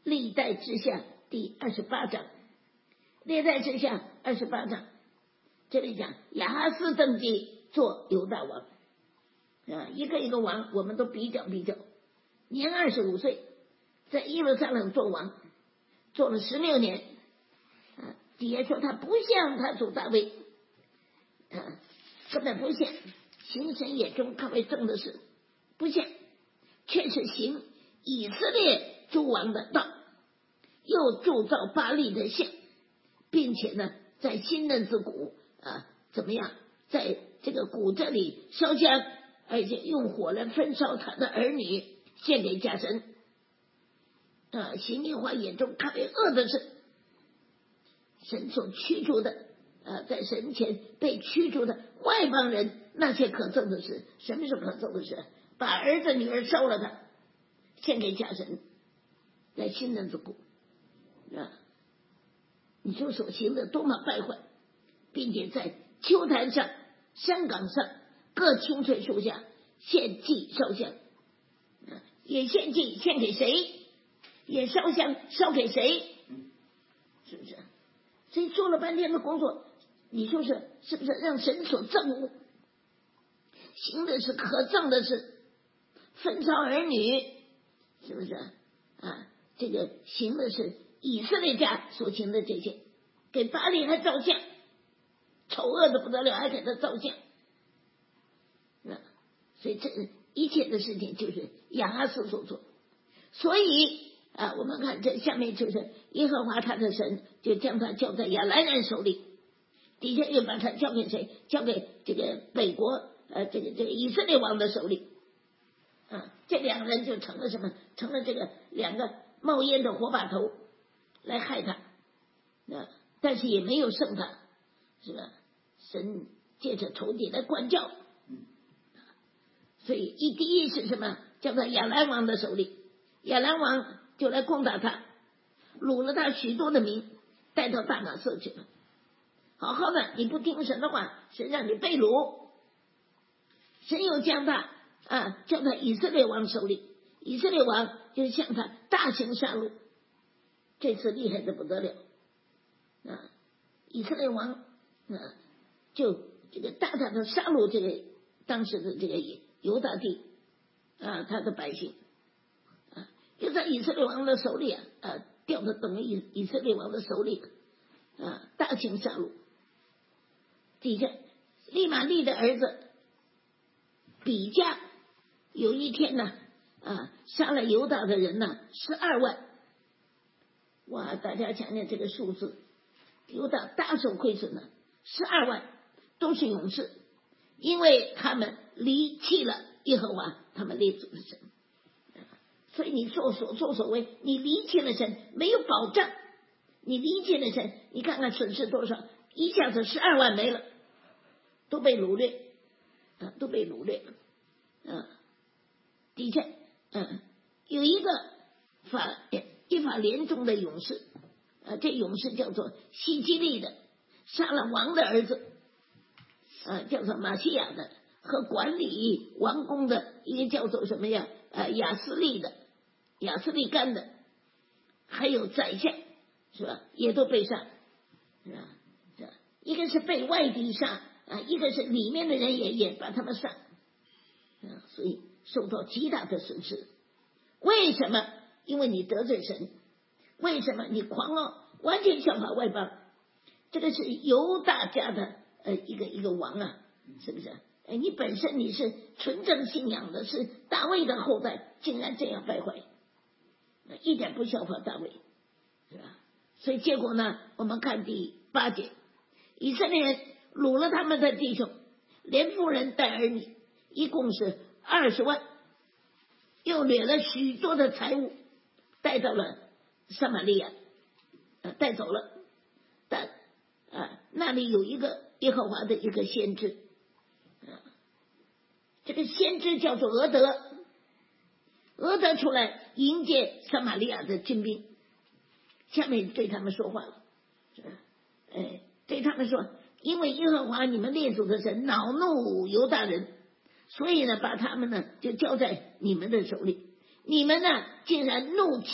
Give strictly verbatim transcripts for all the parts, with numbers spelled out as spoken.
历代志下第二十八章，历代志下二十八章，这里讲亚哈斯登基做犹大王啊，一个一个王我们都比较比较。年二十五岁，在耶路撒冷做王，做了十六年。啊，底下说他不像他主大卫，啊，根本不像，行神眼中看为正的事，不像，却是行以色列诸王的道，又铸造巴力的像，并且呢，在新嫩子谷啊，怎么样，在这个谷这里烧香，而且用火来焚烧他的儿女，献给假神。啊，行耶和华眼中看为恶的事，神所驱逐的，啊，在神前被驱逐的外邦人，那些可憎的事。什么是可憎的事？把儿子女儿烧了他，献给假神，在新嫩子谷啊，你说所行的多么败坏，并且在丘坛上、山岗上、各青翠树下献祭烧香，啊，也献祭献给谁？也烧香烧给谁？是不是？所以做了半天的工作，你说是是不是让神所憎恶？行的是可憎的事，焚烧儿女，是不是啊？这个行的是以色列家所行的这些，给巴力还造像，丑恶的不得了，还给他造像。啊，所以这一切的事情就是亚哈斯所做。所以啊，我们看这下面就是耶和华他的神就将他交在亚兰人手里，底下又把他交给谁？交给这个北国呃这个这个以色列王的手里。啊，这两人就成了什么？成了这个两个冒烟的火把头来害他。啊，但是也没有胜他，是吧？神借着仇敌来管教。所以一第一是什么？交到亚兰王的手里，亚兰王就来攻打他，掳了他许多的民，带到大马色去了。好好的，你不听神的话，神让你被掳，神又将他啊交到以色列王手里，以色列王就向他大行杀戮，这次厉害的不得了啊！以色列王啊就这个大大的杀戮这个当时的这个犹大地啊，他的百姓。就在以色列王的手里啊，啊掉到等于以色列王的手里啊，大行杀戮。底下利玛利的儿子比加有一天呢，啊杀了犹大的人呢十二万。哇，大家想想这个数字，犹大大受亏损了，十二万都是勇士，因为他们离弃了耶和华他们列祖的神。所以你做所作所为，你离弃了神，没有保障。你离弃了神，你看看损失多少，一下子十二万没了，都被掳掠啊，都被掳掠啊。底下嗯，有一个法一法连中的勇士啊，这勇士叫做西基利的，杀了王的儿子啊，叫做马西亚的，和管理王宫的一个叫做什么呀？呃，亚斯利的。亚斯利干的，还有宰相，是吧？也都被杀，是吧？是吧？一个是被外敌杀啊，一个是里面的人也也把他们杀，啊，所以受到极大的损失。为什么？因为你得罪神。为什么？你狂傲，完全效法外邦。这个是犹大家的呃一个一个王啊，是不是？哎，你本身你是纯正信仰的，是大卫的后代，竟然这样败坏。一点不效法大卫，是吧？所以结果呢，我们看第八节，以色列人掳了他们的弟兄，连妇人带儿女，一共是二十万，又掠了许多的财物，带到了撒玛利亚，呃，带走了。但啊，那里有一个耶和华的一个先知，啊，这个先知叫做俄德。俄德出来迎接撒玛利亚的军兵，下面对他们说话了，是吧？哎，对他们说，因为耶和华你们列祖的神恼怒犹大人，所以呢，把他们呢就交在你们的手里。你们呢，竟然怒气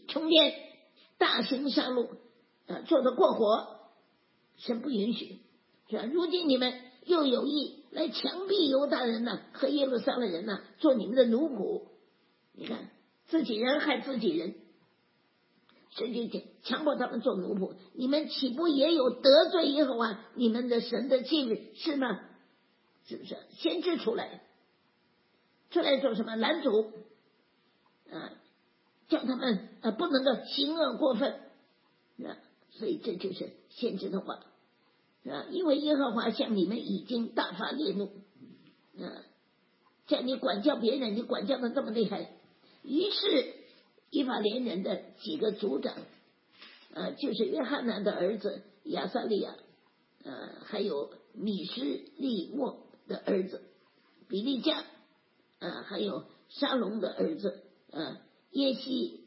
冲天大行杀戮啊，做得过火，神不允许，是吧？如今你们又有意来强逼犹大人呢和耶路撒冷人呢做你们的奴仆，你看自己人害自己人，神就强迫他们做奴仆，你们岂不也有得罪耶和华你们的神的纪律是吗？是不是？先知出来出来做什么？拦阻啊，叫他们啊不能够行恶过分啊，所以这就是先知的话啊，因为耶和华向你们已经大发烈怒啊，叫你管教别人，你管教的这么厉害，于是以法莲人的几个族长啊，就是约翰南的儿子亚撒利亚，呃，还有米施利沃的儿子比利加，啊，还有沙龙的儿子，啊，耶西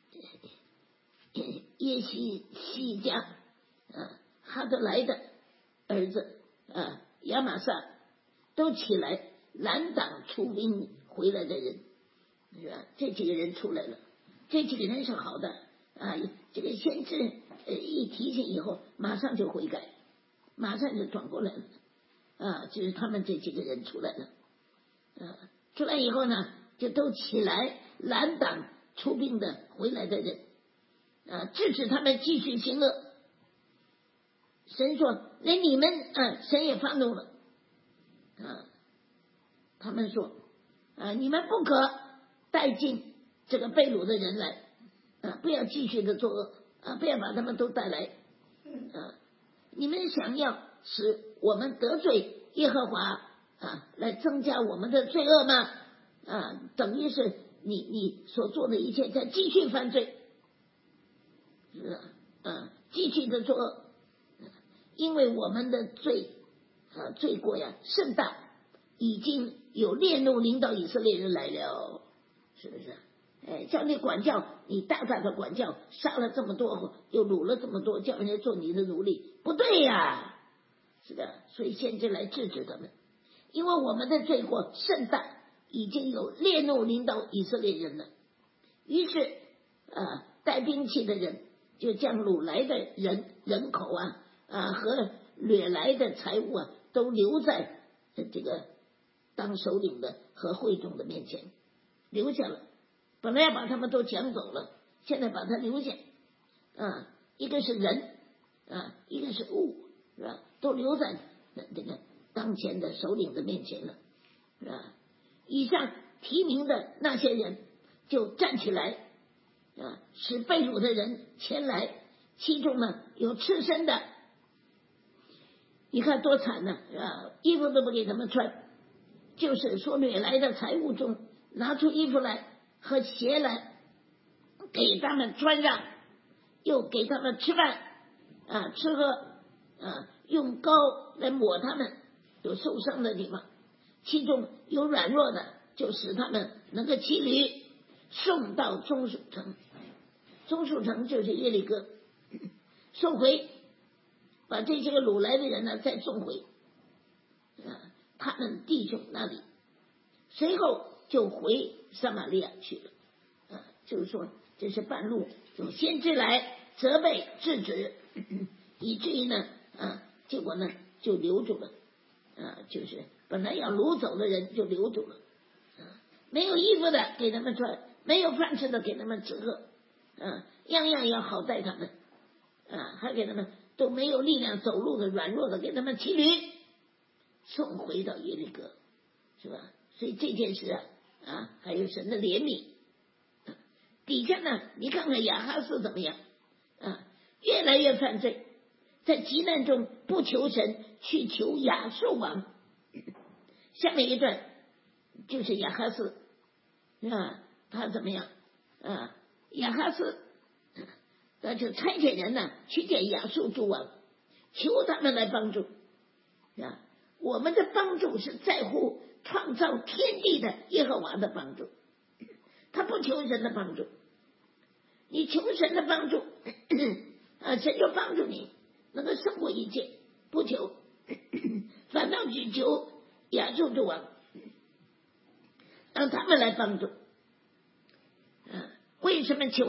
耶西西加，啊，哈德莱的儿子，啊，亚玛撒，都起来拦挡出兵回来的人，是吧？这几个人出来了，这几个人是好的啊，这个先知呃一提醒以后，马上就悔改，马上就转过来了，啊，就是他们这几个人出来了，啊，出来以后呢，就都起来拦挡出兵的回来的人，啊，制止他们继续行恶。神说：“连你们啊，神也发怒了啊！他们说啊，你们不可带进这个被掳的人来啊，不要继续的作恶啊，不要把他们都带来啊！你们想要使我们得罪耶和华啊，来增加我们的罪恶吗？啊，等于是你你所做的一切在继续犯罪，是啊，啊，继续的作恶。”因为我们的罪啊罪过呀甚大，已经有烈怒临到以色列人来了，是不是？哎，叫你管教，你大大的管教，杀了这么多，又掳了这么多，叫人家做你的奴隶，不对呀，是的。所以先知来制止他们，因为我们的罪过甚大，已经有烈怒临到以色列人了。于是啊，带兵器的人就将掳来的人人口啊。啊，和掠来的财物啊，都留在这个当首领的和会众的面前，留下了。本来要把他们都抢走了，现在把他留下。啊，一个是人啊，一个是物，是吧？都留在这个当前的首领的面前了，是吧？以上提名的那些人就站起来啊，使被掳的人前来，其中呢有赤身的。你看多惨呢，啊，衣服都不给他们穿，就是说掠来的财物中拿出衣服来和鞋来给他们穿上，又给他们吃饭啊吃喝啊，用膏来抹他们有受伤的地方，其中有软弱的，就使他们能够骑驴送到中属城，中属城就是耶利哥，送回。把这些个掳来的人呢再送回啊他们弟兄那里，随后就回撒玛利亚去了啊，就是说这是半路有先知来责备制止，以至于呢啊结果呢就留住了啊，就是本来要掳走的人就留住了啊，没有衣服的给他们穿，没有饭吃的给他们吃喝啊，样样要好待他们啊，还给他们都没有力量走路的软弱的给他们骑驴送回到耶利哥，是吧？所以这件事啊啊还有神的怜悯。底下呢你看看亚哈斯怎么样啊，越来越犯罪，在急难中不求神，去求亚述王。下面一段就是亚哈斯啊，他怎么样啊？亚哈斯那就差遣人呢去见亚述诸王，求他们来帮助啊。我们的帮助是在乎创造天地的耶和华的帮助，他不求人的帮助。你求神的帮助啊，神就帮助你能够胜过一切，不求反倒只求亚述诸王，让他们来帮助啊。为什么求呢？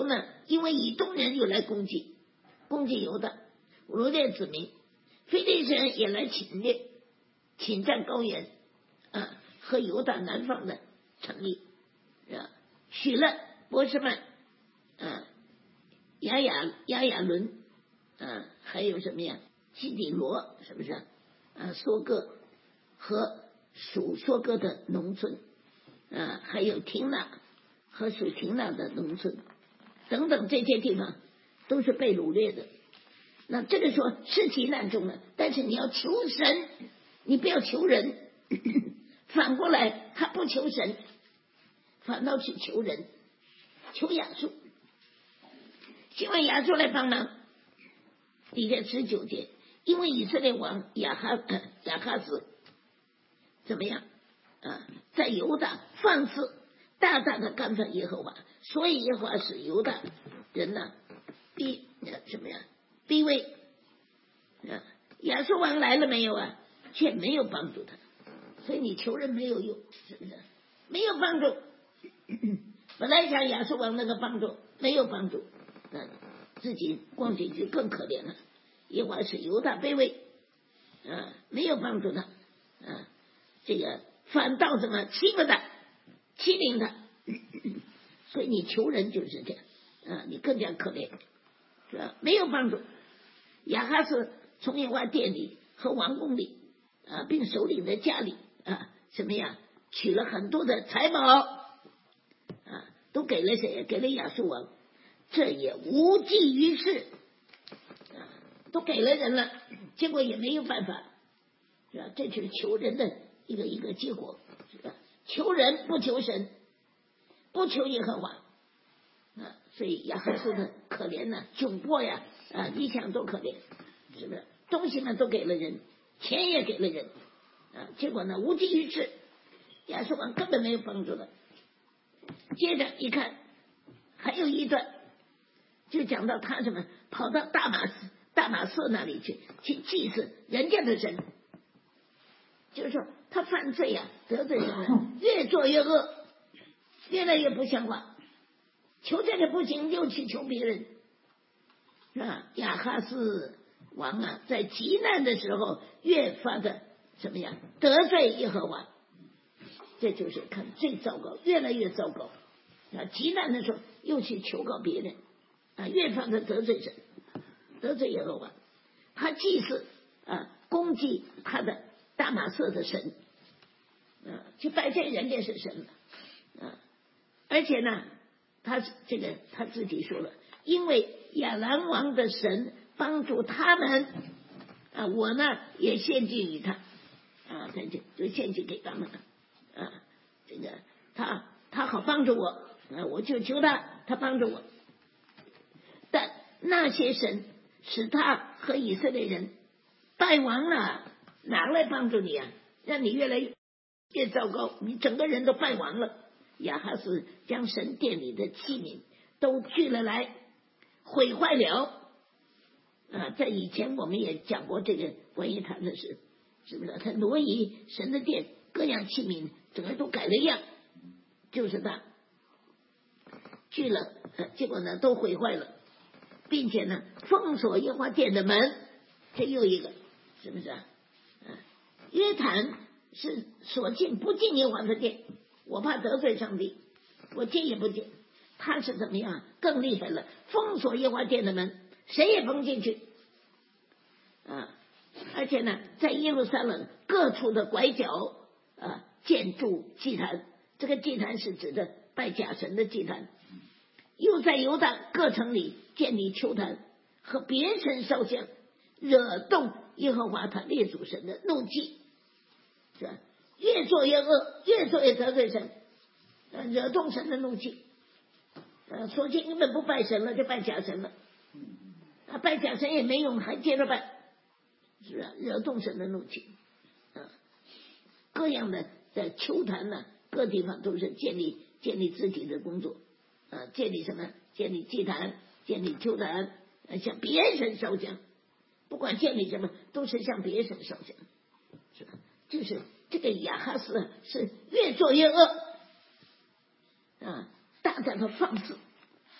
因为以东人又来攻击攻击犹大，掳掠子民，非利士人也来侵略侵占高原啊和犹大南方的城邑，啊，许了波斯曼啊亚亚亚亚伦啊，还有什么呀基底罗，是不是啊？啊梭哥和属梭哥的农村啊，还有亭纳和属亭纳的农村等等，这些地方都是被掳掠的。那这个说是极难中了，但是你要求神，你不要求人。反过来他不求神，反倒去求人，求亚述，希望亚述来帮忙。底下十九节，因为以色列王亚哈、呃、亚哈斯怎么样啊，在犹大放肆大大的干犯耶和华，所以耶和华使犹大人呢逼什么呀逼危啊。亚述王来了没有啊？却没有帮助他，所以你求人没有用，是不是？没有帮助。本来想亚述王那个帮助没有帮助，那自己逛进去更可怜了。耶和华使犹大卑微啊，没有帮助他啊，这个反倒什么欺负他欺凌他。所以你求人就是这样啊，你更加可怜，是吧？没有帮助。亚哈斯从耶和华殿里和王宫里啊，并首领的家里啊，什么呀，取了很多的财宝啊，都给了谁？给了亚述王，这也无济于事啊，都给了人了，结果也没有办法，是吧？这就是求人的一个一个结果，是吧？求人不求神，不求耶和华啊，所以亚哈斯的可怜呢，窘迫呀啊，一想都可怜，是不是？东西呢都给了人，钱也给了人啊，结果呢无济于事，亚述王根本没有帮助的。接着一看，还有一段就讲到他什么跑到大马士大马色那里去去祭祀人家的神，就是说他犯罪呀、啊，得罪神，越做越恶，越来越不像话，求这个不行，又去求别人，是吧？亚哈斯王啊，在极难的时候越发的什么呀，得罪耶和华，这就是看最糟糕，越来越糟糕啊！极难的时候又去求告别人啊，越发的得罪神，得罪耶和华。他祭祀啊，攻击他的大马色的神啊，去拜这人家是神了啊！而且呢，他这个他自己说了，因为亚兰王的神帮助他们啊，我呢也献祭于他啊，他就就献祭给他们了啊，这个他他好帮助我啊，我就求他，他帮助我。但那些神使他和以色列人败亡了，哪来帮助你啊？让你越来越糟糕，你整个人都败亡了。亚哈斯将神殿里的器皿都聚了来，毁坏了啊！在以前我们也讲过这个关于他的事，是不是？他挪移神的殿，各样器皿整个都改了样，就是他聚了，呃、结果呢都毁坏了，并且呢封锁耶和华殿的门，这又一个，是不是啊？啊约坦是所进不进耶和华的殿，我怕得罪上帝，我进也不进。他是怎么样？更厉害了，封锁耶和华殿的门，谁也甭进去啊！而且呢，在耶路撒冷各处的拐角啊，建筑祭坛，这个祭坛是指的拜假神的祭坛。又在犹大各城里建立丘坛，和别神烧香，惹动耶和华他列祖神的怒气，是吧？越做越恶，越做越得罪神，惹动神的怒气。呃，索性根本不拜神了，就拜假神了。啊，拜假神也没用，还接着拜，是不是？惹动神的怒气。啊，各样的在丘坛呢，各地方都是建立建立自己的工作。啊，建立什么？建立祭坛，建立丘坛，呃，向别神烧香。不管建立什么，都是向别神烧香，是吧？就是这个亚哈斯是越做越恶啊，大胆的放肆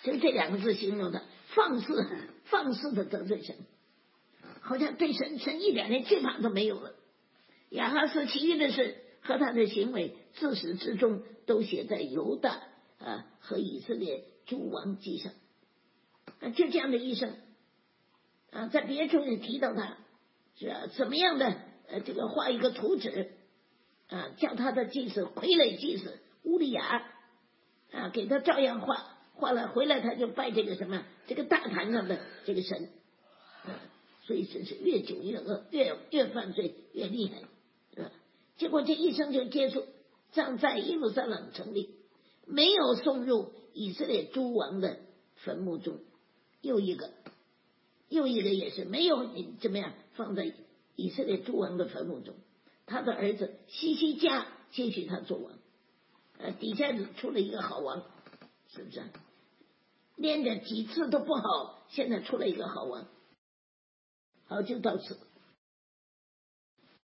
所以这两个字形容他放肆放肆的得罪神，好像对神神一点的惧怕都没有了。亚哈斯其余的事和他的行为自始至终都写在犹大啊和以色列诸王记上。啊，就这样的一生啊，在别处也提到他是啊怎么样的呃这个画一个图纸啊，叫他的祭司傀儡祭司乌利亚啊给他照样画，画了回来他就拜这个什么这个大坛上的这个神啊，所以真是越久越恶，越越犯罪越厉害啊。结果这一生就结束，葬在耶路撒冷城里，没有送入以色列诸王的坟墓中。又一个又一个也是没有怎么样放在以色列诸王的坟墓中。他的儿子西西家接续他做王，呃，底下出了一个好王，是不是？连着几次都不好，现在出了一个好王。好，就到此。